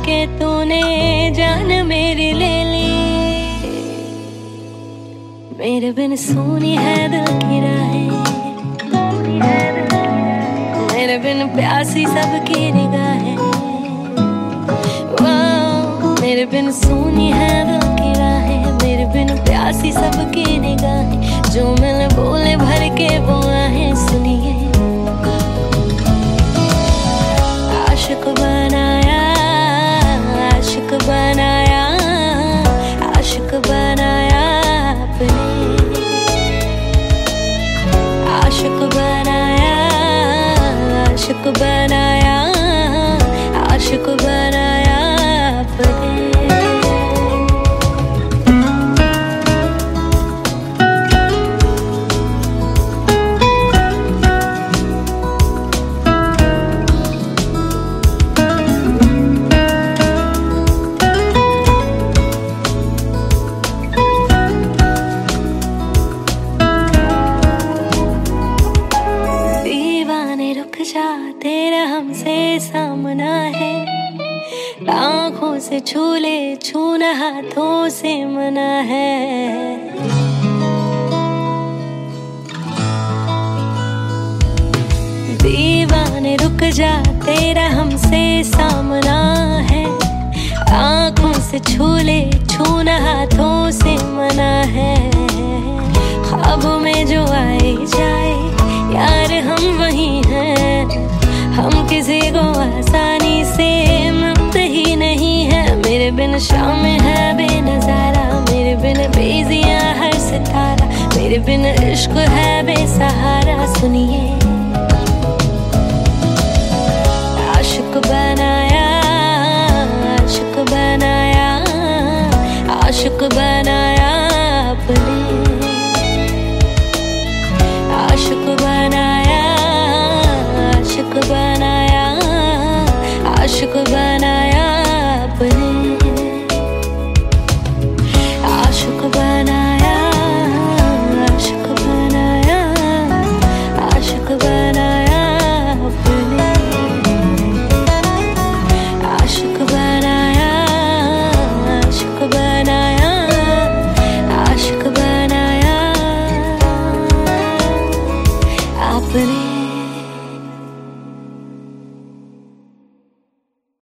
के तूने जान मेरी ले ली। मेरे बिन सुनी है दिल की राहें, मेरे बिन प्यासी सबकी निगाहें। मेरे बिन सुनी है दिल की राहें, मेरे बिन प्यासी सबकी निगाहें। जो मिल बोले भर के वो आहें सुनिए। आशिक बनाया, आशिक बनाया, आशिक बनाया आपने। आशिक बनाया, आशिक बनाया, आशिक बनाया आपने। तेरा हमसे सामना है, आँखों से छू ले, छूना हाथों से मना है। दीवाने रुक जा, तेरा हमसे सामना है, आँखों से छू ले, छूना हाथों से मना है। ख्वाबों में जो आए जाए यार हम वही हैं, हम किसी को आसानी से मिलते ही नहीं है। मेरे बिन शाम है बेनजारा, मेरे बिन बेजियां हर सितारा, मेरे बिन इश्क है बेसहारा सुनिए। आशिक बनाया, आशिक बनाया, आशिक बनाया आपने। आशिक बनाया, आशिक बनाया, आशिक बनाया।